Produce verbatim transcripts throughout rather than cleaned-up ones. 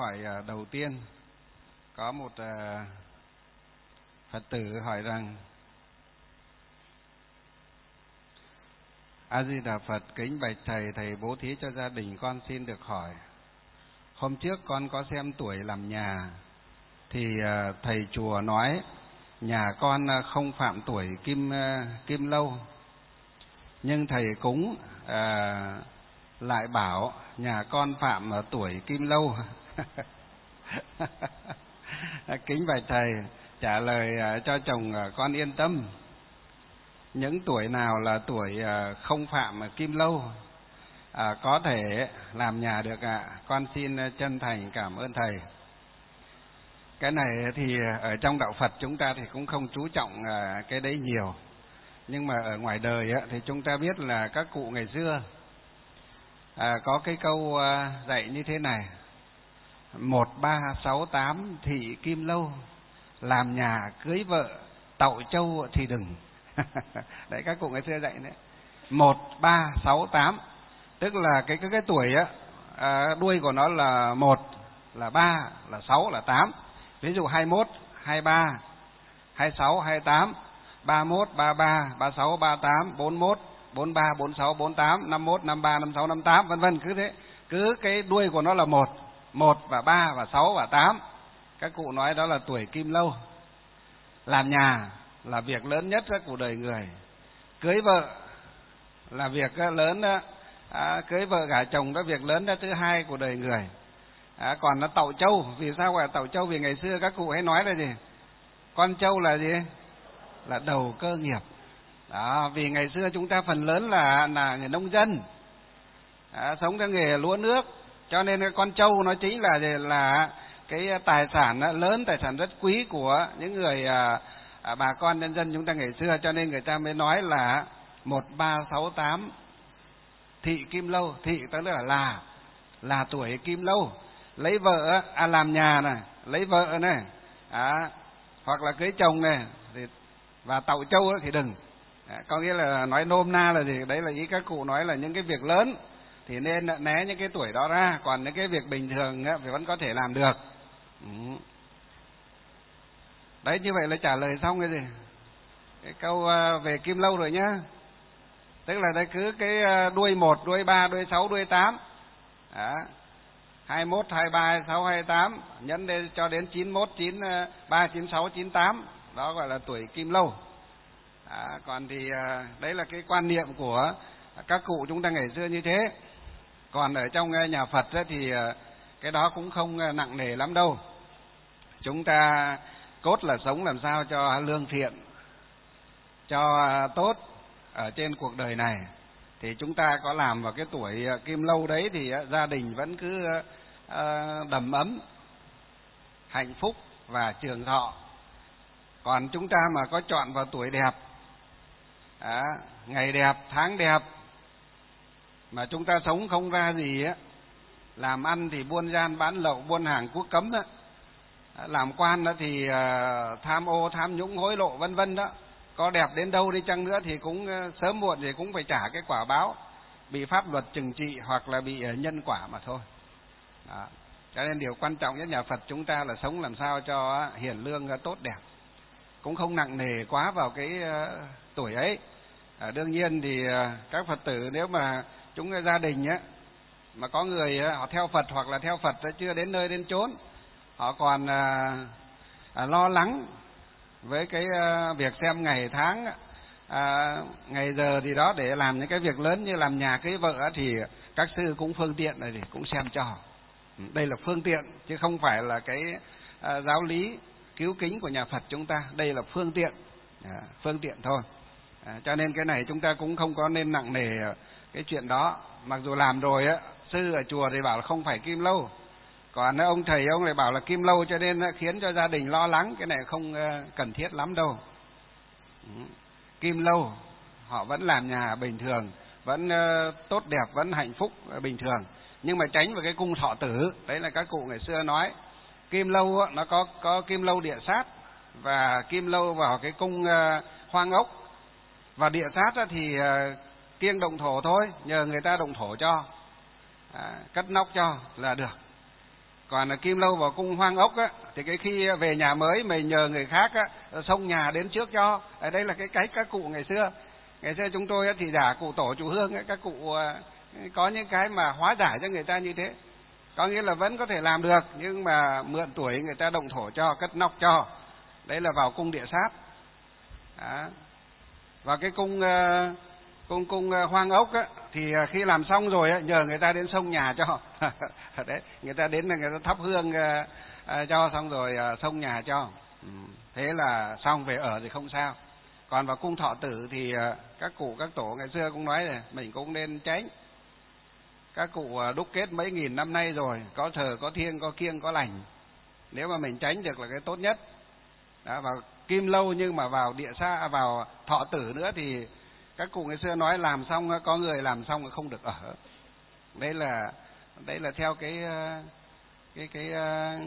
hỏi đầu tiên, có một Phật tử hỏi rằng: A Di Đà Phật, kính bạch thầy, thầy bố thí cho gia đình con xin được hỏi. Hôm trước con có xem tuổi làm nhà, thì thầy chùa nói nhà con không phạm tuổi kim kim lâu, nhưng thầy cúng à, lại bảo nhà con phạm tuổi kim lâu. Kính bạch thầy trả lời cho chồng con yên tâm. Những tuổi nào là tuổi không phạm kim lâu à, có thể làm nhà được ạ. À. Con xin chân thành cảm ơn thầy. Cái này thì ở trong đạo Phật chúng ta thì cũng không chú trọng cái đấy nhiều, nhưng mà ở ngoài đời thì chúng ta biết là các cụ ngày xưa à, có cái câu dạy như thế này: một ba sáu tám thị kim lâu, làm nhà cưới vợ tậu châu thì đừng. Đấy, các cụ ngày xưa dạy đấy. Một ba sáu tám tức là cái cái cái tuổi á, à, đuôi của nó là một, là ba, là sáu, là tám. Ví dụ hai mốt, hai ba, hai sáu, hai tám, ba mốt, ba ba, ba sáu, ba tám, bốn mốt, bốn ba, bốn sáu, bốn tám, năm mốt, năm ba, năm sáu, năm tám, vân vân, cứ thế. Cứ cái đuôi của nó là một, một và ba và sáu và tám. Các cụ nói đó là tuổi kim lâu. Làm nhà là việc lớn nhất của đời người. Cưới vợ là việc lớn, à, cưới vợ gả chồng đó việc lớn đó thứ hai của đời người. À, còn nó tậu châu, vì sao gọi là tậu châu? Vì ngày xưa các cụ hay nói là gì? Con trâu là gì? Là đầu cơ nghiệp. Đó, vì ngày xưa chúng ta phần lớn là là người nông dân, à, sống theo nghề lúa nước, cho nên cái con trâu nó chính là là cái tài sản lớn, tài sản rất quý của những người à, à, bà con nhân dân chúng ta ngày xưa, cho nên người ta mới nói là một ba sáu tám thị kim lâu. Thị tức là là là tuổi kim lâu. Lấy vợ à, làm nhà này, lấy vợ này, à, hoặc là cưới chồng này thì, và tậu châu thì đừng. À, có nghĩa là nói nôm na là gì? Đấy là ý các cụ nói là những cái việc lớn thì nên né những cái tuổi đó ra, còn những cái việc bình thường á, thì vẫn có thể làm được. Ừ. Đấy, như vậy là trả lời xong cái gì? Cái câu về kim lâu rồi nhá. Tức là đây cứ cái đuôi một, đuôi ba, đuôi sáu, đuôi tám. Đó. hai mốt, hai ba, hai sáu, hai tám nhấn lên cho đến chín mốt, chín ba, chín sáu, chín tám, đó gọi là tuổi kim lâu. Đó. Còn thì đấy là cái quan niệm của các cụ chúng ta ngày xưa như thế. Còn ở trong nhà Phật thì cái đó cũng không nặng nề lắm đâu. Chúng ta cốt là sống làm sao cho lương thiện, cho tốt ở trên cuộc đời này. Thì chúng ta có làm vào cái tuổi kim lâu đấy thì gia đình vẫn cứ đầm ấm, hạnh phúc và trường thọ. Còn chúng ta mà có chọn vào tuổi đẹp, à, ngày đẹp, tháng đẹp, mà chúng ta sống không ra gì á, làm ăn thì buôn gian bán lậu, buôn hàng quốc cấm đó, làm quan đó thì tham ô, tham nhũng, hối lộ vân vân đó, có đẹp đến đâu đi chăng nữa thì cũng sớm muộn thì cũng phải trả cái quả báo, bị pháp luật trừng trị hoặc là bị nhân quả mà thôi. Đó. Cho nên điều quan trọng nhất nhà Phật chúng ta là sống làm sao cho hiển lương tốt đẹp, cũng không nặng nề quá vào cái tuổi ấy. À, đương nhiên thì các Phật tử nếu mà chúng gia đình á, mà có người họ theo Phật hoặc là theo Phật chưa đến nơi đến chốn, họ còn à, à, lo lắng với cái à, việc xem ngày tháng, à, ngày giờ gì đó để làm những cái việc lớn như làm nhà cưới vợ, thì các sư cũng phương tiện này thì cũng xem cho. Đây là phương tiện chứ không phải là cái à, giáo lý cứu kính của nhà Phật chúng ta. Đây là phương tiện, à, phương tiện thôi. À, cho nên cái này chúng ta cũng không có nên nặng nề cái chuyện đó. Mặc dù làm rồi á, sư ở chùa thì bảo là không phải kim lâu, còn ông thầy ông lại bảo là kim lâu, cho nên khiến cho gia đình lo lắng. Cái này không cần thiết lắm đâu. Kim lâu họ vẫn làm nhà bình thường, vẫn tốt đẹp, vẫn hạnh phúc bình thường, nhưng mà tránh vào cái cung thọ tử. Đấy là các cụ ngày xưa nói. Kim lâu á, nó có có kim lâu địa sát và kim lâu vào cái cung hoang ốc. Và địa sát thì kiêng động thổ thôi, nhờ người ta động thổ cho, à, cất nóc cho là được. Còn là kim lâu vào cung hoang ốc á, thì cái khi về nhà mới mình nhờ người khác á, xông nhà đến trước cho. Ở đây là cái cách các cụ ngày xưa. Ngày xưa chúng tôi á, thì giả cụ tổ chủ hương ấy, các cụ có những cái mà hóa giải cho người ta như thế. Có nghĩa là vẫn có thể làm được, nhưng mà mượn tuổi người ta động thổ cho, cất nóc cho. Đấy là vào cung địa sát. Đó. Và cái cung cung cung hoang ốc á, thì khi làm xong rồi á, nhờ người ta đến xông nhà cho. Đấy, người ta đến là người ta thắp hương uh, cho xong rồi uh, xông nhà cho. Ừ. Thế là xong, về ở thì không sao. Còn vào cung thọ tử thì uh, các cụ các tổ ngày xưa cũng nói rồi, mình cũng nên tránh. Các cụ uh, đúc kết mấy nghìn năm nay rồi, có thờ có thiêng có kiêng có lành. Nếu mà mình tránh được là cái tốt nhất. Đó, vào kim lâu nhưng mà vào địa xa, vào thọ tử nữa thì các cụ ngày xưa nói làm xong, có người làm xong không được ở. Đây là đây là theo cái cái cái uh,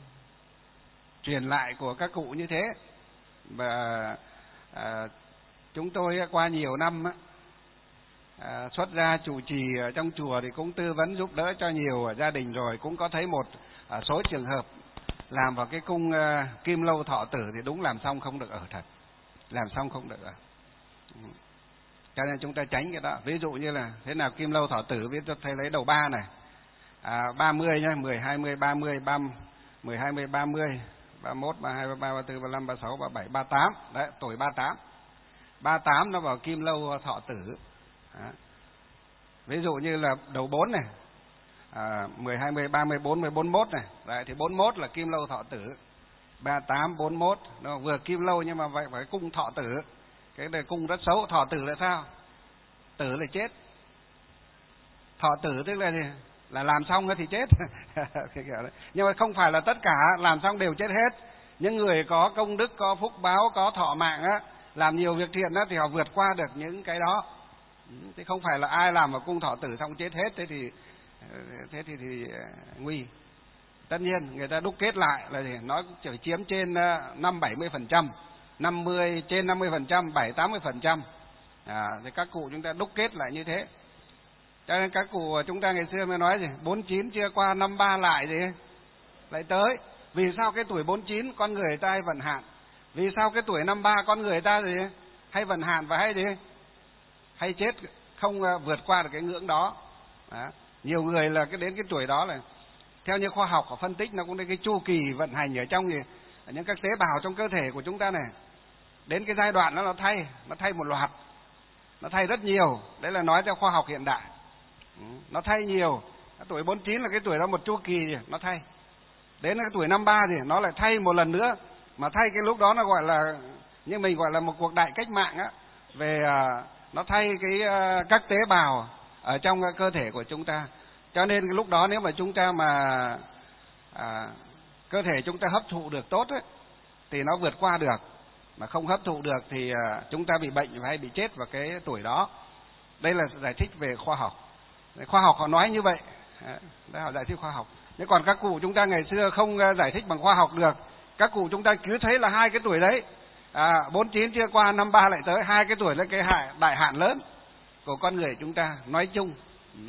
truyền lại của các cụ như thế. Và uh, chúng tôi qua nhiều năm uh, xuất ra chủ trì ở trong chùa thì cũng tư vấn giúp đỡ cho nhiều gia đình rồi, cũng có thấy một uh, số trường hợp làm vào cái cung uh, kim lâu thọ tử thì đúng làm xong không được ở thật, làm xong không được ở. Ừ. Cho nên chúng ta tránh cái đó. Ví dụ như là thế nào kim lâu thọ tử, viết cho thầy lấy đầu ba này, à, ba mươi nhá, mười, hai mươi, ba mươi, ba mươi, mười, hai mươi, ba mươi, ba mươi mốt, ba mươi hai, ba mươi ba, ba mươi tư, ba mươi lăm, ba mươi sáu, ba mươi bảy, ba mươi tám. Đấy, tuổi ba mươi tám. ba mươi tám nó vào kim lâu thọ tử. Đó. Ví dụ như là đầu bốn này, à, mười, hai mươi, ba mươi, bốn mươi, bốn mươi mốt này. Đấy, thì bốn mươi mốt là kim lâu thọ tử. ba mươi tám, bốn mươi mốt, nó vừa kim lâu nhưng mà vậy phải cung thọ tử. Cái này cung rất xấu. Thọ tử là sao? Tử là chết. Thọ tử tức là gì? Là làm xong thì chết. Nhưng mà không phải là tất cả làm xong đều chết hết. Những người có công đức, có phúc báo, có thọ mạng á, làm nhiều việc thiện á, thì họ vượt qua được những cái đó. Thế không phải là ai làm vào cung thọ tử xong chết hết, thế thì thế thì, thì nguy. Tất nhiên người ta đúc kết lại là gì? Nó chỉ chiếm trên năm bảy mươi phần trăm, năm mươi trên năm mươi phần trăm, bảy tám mươi phần trăm. À, thì các cụ chúng ta đúc kết lại như thế. Cho nên các cụ chúng ta ngày xưa mới nói gì? bốn mươi chín chia qua năm mươi ba lại gì? Lại tới. Vì sao cái tuổi bốn mươi chín con người ta hay vận hạn? Vì sao cái tuổi năm mươi ba con người ta gì? Hay vận hạn và hay gì? Hay chết không vượt qua được cái ngưỡng đó. Đó. Nhiều người là cái đến cái tuổi đó là theo như khoa học họ phân tích, nó cũng đến cái chu kỳ vận hành ở trong gì? Ở những các tế bào trong cơ thể của chúng ta này. Đến cái giai đoạn đó nó thay, nó thay một loạt. Nó thay rất nhiều. Đấy là nói theo khoa học hiện đại. Nó thay nhiều. Tuổi bốn mươi chín là cái tuổi đó một chu kỳ nó thay. Đến cái tuổi năm mươi ba thì nó lại thay một lần nữa. Mà thay cái lúc đó nó gọi là, như mình gọi là một cuộc đại cách mạng á. Về nó thay cái các tế bào ở trong cơ thể của chúng ta. Cho nên cái lúc đó nếu mà chúng ta mà à, cơ thể chúng ta hấp thụ được tốt ấy, thì nó vượt qua được. Mà không hấp thụ được thì à, chúng ta bị bệnh hay bị chết vào cái tuổi đó. Đây là giải thích về khoa học. Khoa học họ nói như vậy. Đấy, họ giải thích khoa học. Nhưng còn các cụ chúng ta ngày xưa không giải thích bằng khoa học được. Các cụ chúng ta cứ thấy là hai cái tuổi đấy, à, bốn mươi chín chia qua năm mươi ba lại tới, hai cái tuổi là cái hại, đại hạn lớn của con người chúng ta nói chung. Ừ.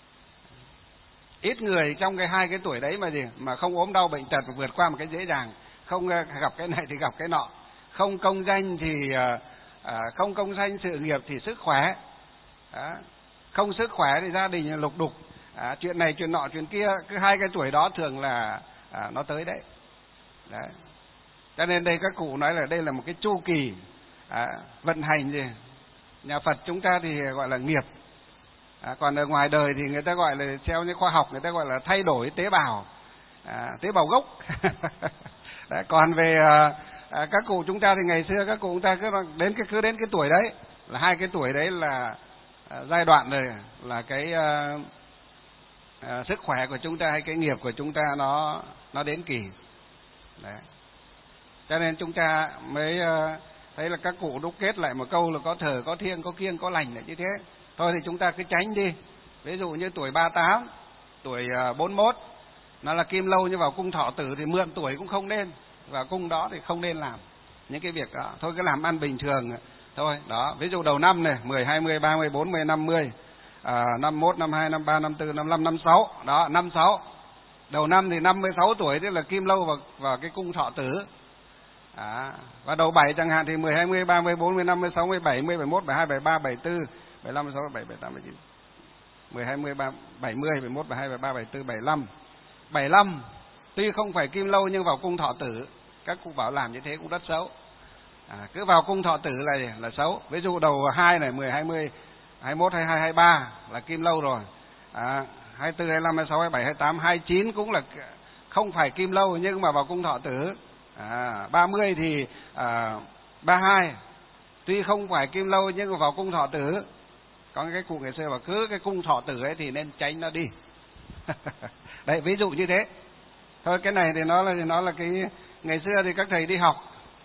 Ít người trong cái hai cái tuổi đấy mà gì mà không ốm đau bệnh tật và vượt qua một cái dễ dàng, không gặp cái này thì gặp cái nọ, không công danh thì à, không công danh sự nghiệp thì sức khỏe, đó. Không sức khỏe thì gia đình lục đục, à, chuyện này chuyện nọ chuyện kia, cứ hai cái tuổi đó thường là à, nó tới đấy. Đấy. Cho nên đây các cụ nói là đây là một cái chu kỳ à, vận hành gì. Nhà Phật chúng ta thì gọi là nghiệp. À, còn ở ngoài đời thì người ta gọi là theo như khoa học người ta gọi là thay đổi tế bào, à, tế bào gốc. Đấy, còn về à, à, các cụ chúng ta thì ngày xưa các cụ chúng ta cứ đến cái cứ đến cái tuổi đấy là hai cái tuổi đấy là à, giai đoạn rồi là cái à, à, sức khỏe của chúng ta hay cái nghiệp của chúng ta nó nó đến kỳ. Đấy. Cho nên chúng ta mới à, thấy là các cụ đúc kết lại một câu là có thờ có thiêng có kiêng có lành là như thế. Thôi thì chúng ta cứ tránh đi. Ví dụ như tuổi ba mươi tám, tuổi bốn mươi mốt, nó là kim lâu nhưng vào cung thọ tử thì mượn tuổi cũng không nên. Vào cung đó thì không nên làm những cái việc đó. Thôi cứ làm ăn bình thường thôi. Đó, ví dụ đầu năm này, mười, hai mươi, ba mươi, bốn mươi, năm mươi, à, năm mươi mốt, năm mươi hai, năm mươi ba, năm mươi tư, năm mươi lăm, năm mươi sáu. Đó, năm mươi sáu. Đầu năm thì năm mươi sáu tuổi, tức là kim lâu vào, vào cái cung thọ tử. À, và đầu bảy chẳng hạn thì mười, hai mươi, ba mươi, bốn mươi, năm mươi, sáu mươi, bảy mươi, bảy mươi mốt, bảy mươi hai, bảy mươi ba, bảy mươi tư, bảy mươi lăm, bảy mươi sáu, bảy mươi bảy, bảy mươi tám, bảy mươi chín. mười, hai mươi, bảy mươi, bảy mươi mốt, bảy mươi hai, bảy mươi ba, bảy mươi tư, bảy mươi lăm. bảy mươi lăm tuy không phải kim lâu nhưng vào cung thọ tử. Các cụ bảo làm như thế cũng rất xấu. À, cứ vào cung thọ tử là là xấu. Ví dụ đầu hai này, mười, hai mươi, hai mươi mốt, hai mươi hai, hai mươi ba là kim lâu rồi. À, hai mươi tư, hai mươi lăm, hai mươi sáu, hai mươi bảy, hai mươi tám, hai mươi chín cũng là không phải kim lâu nhưng mà vào cung thọ tử. À, ba mươi thì à, ba mươi hai tuy không phải kim lâu nhưng mà vào cung thọ tử. Có cái cụ ngày xưa bảo cứ cái cung thọ tử ấy thì nên tránh nó đi. Đấy, ví dụ như thế. Thôi cái này thì nó là nó là cái ngày xưa thì các thầy đi học.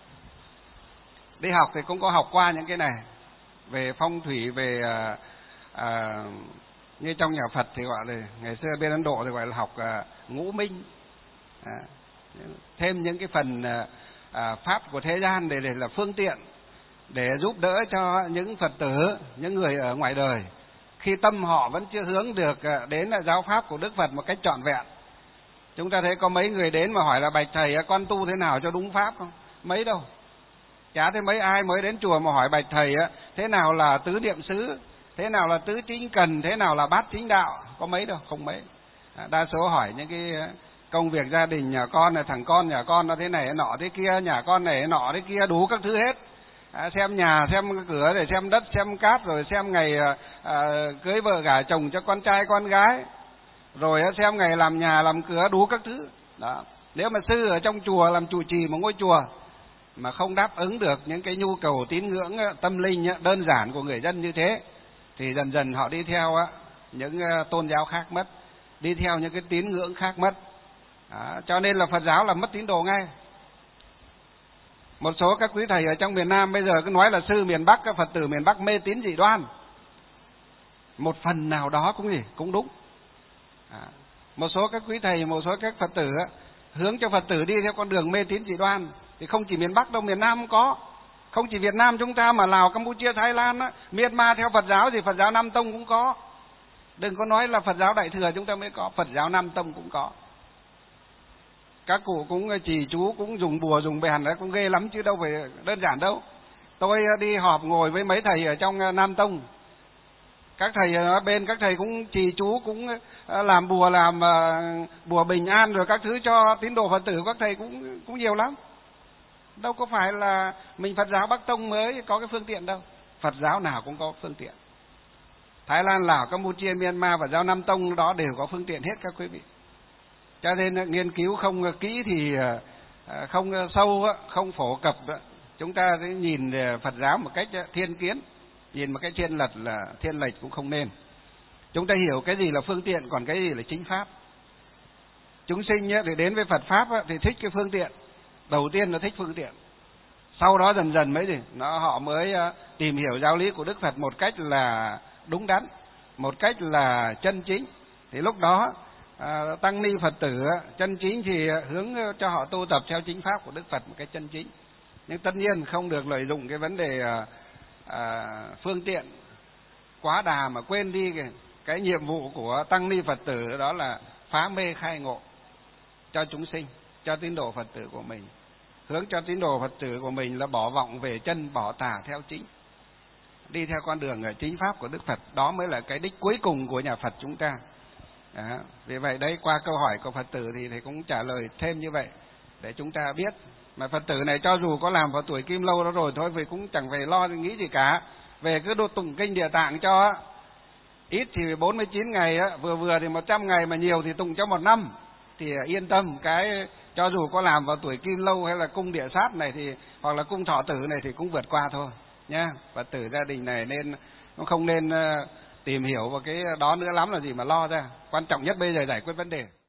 Đi học thì cũng có học qua những cái này về phong thủy, về à, à, như trong nhà Phật thì gọi là ngày xưa bên Ấn Độ thì gọi là học à, ngũ minh. À, thêm những cái phần à, à, pháp của thế gian để, để là phương tiện để giúp đỡ cho những Phật tử, những người ở ngoài đời khi tâm họ vẫn chưa hướng được đến là giáo pháp của Đức Phật một cách trọn vẹn. Chúng ta thấy có mấy người đến mà hỏi là bạch thầy con tu thế nào cho đúng pháp không? Mấy đâu. Chả thấy mấy ai mới đến chùa mà hỏi bạch thầy thế nào là tứ niệm xứ, thế nào là tứ chính cần, thế nào là bát chính đạo, có mấy đâu, không mấy. Đa số hỏi những cái công việc gia đình, nhà con này, thằng con nhà con nó thế này nọ thế kia, nhà con này nọ thế kia, đủ các thứ hết. À, xem nhà, xem cửa, để xem đất, xem cát, rồi xem ngày à, cưới vợ gả chồng cho con trai con gái, rồi xem ngày làm nhà làm cửa, đủ các thứ. Đó. Nếu mà sư ở trong chùa làm trụ trì một ngôi chùa mà không đáp ứng được những cái nhu cầu tín ngưỡng tâm linh đơn giản của người dân như thế thì dần dần họ đi theo những tôn giáo khác mất, đi theo những cái tín ngưỡng khác mất. Đó. Cho nên là Phật giáo là mất tín đồ ngay. Một số các quý thầy ở trong miền Nam bây giờ cứ nói là sư miền Bắc, các Phật tử miền Bắc mê tín dị đoan. Một phần nào đó cũng gì cũng đúng. À, một số các quý thầy, một số các Phật tử hướng cho Phật tử đi theo con đường mê tín dị đoan thì không chỉ miền Bắc đâu, miền Nam cũng có. Không chỉ Việt Nam chúng ta mà Lào, Campuchia, Thái Lan, Myanmar theo Phật giáo thì Phật giáo Nam Tông cũng có. Đừng có nói là Phật giáo Đại Thừa chúng ta mới có, Phật giáo Nam Tông cũng có. Các cụ cũng trì chú, cũng dùng bùa dùng bèn đấy, cũng ghê lắm chứ đâu phải đơn giản đâu. Tôi đi họp ngồi với mấy thầy ở trong Nam Tông, các thầy ở bên các thầy cũng trì chú, cũng làm bùa, làm bùa bình an rồi các thứ cho tín đồ Phật tử, các thầy cũng cũng nhiều lắm. Đâu có phải là mình Phật giáo Bắc Tông mới có cái phương tiện đâu, Phật giáo nào cũng có phương tiện. Thái Lan, Lào, Campuchia, Myanmar Phật giáo Nam Tông đó đều có phương tiện hết các quý vị. Cho nên nghiên cứu không kỹ thì không sâu, không phổ cập, chúng ta nhìn Phật giáo một cách thiên kiến, nhìn một cách thiên lệch là thiên lệch cũng không nên. Chúng ta hiểu cái gì là phương tiện, còn cái gì là chính pháp. Chúng sinh để đến với Phật pháp thì thích cái phương tiện, đầu tiên là thích phương tiện, sau đó dần dần mới gì nó họ mới tìm hiểu giáo lý của Đức Phật một cách là đúng đắn, một cách là chân chính. Thì lúc đó À, tăng ni Phật tử chân chính thì hướng cho họ tu tập theo chính pháp của Đức Phật một cách chân chính. Nhưng tất nhiên không được lợi dụng cái vấn đề à, à, phương tiện quá đà mà quên đi cái, cái nhiệm vụ của tăng ni Phật tử, đó là phá mê khai ngộ cho chúng sinh, cho tín đồ Phật tử của mình. Hướng cho tín đồ Phật tử của mình là bỏ vọng về chân, bỏ tà theo chính, đi theo con đường chính pháp của Đức Phật. Đó mới là cái đích cuối cùng của nhà Phật chúng ta. À, vì vậy đấy, qua câu hỏi của Phật tử thì thầy cũng trả lời thêm như vậy để chúng ta biết. Mà Phật tử này cho dù có làm vào tuổi kim lâu đó rồi thôi vì cũng chẳng phải lo nghĩ gì cả. Về cứ đô tụng kinh Địa Tạng cho, ít thì bốn mươi chín ngày, vừa vừa thì một trăm ngày, mà nhiều thì tụng cho một năm, thì yên tâm. Cái cho dù có làm vào tuổi kim lâu hay là cung địa sát này thì hoặc là cung thọ tử này thì cũng vượt qua thôi nhá. Phật tử gia đình này nên nó không nên tìm hiểu vào cái đó nữa lắm là gì mà lo ra. Quan trọng nhất bây giờ giải quyết vấn đề.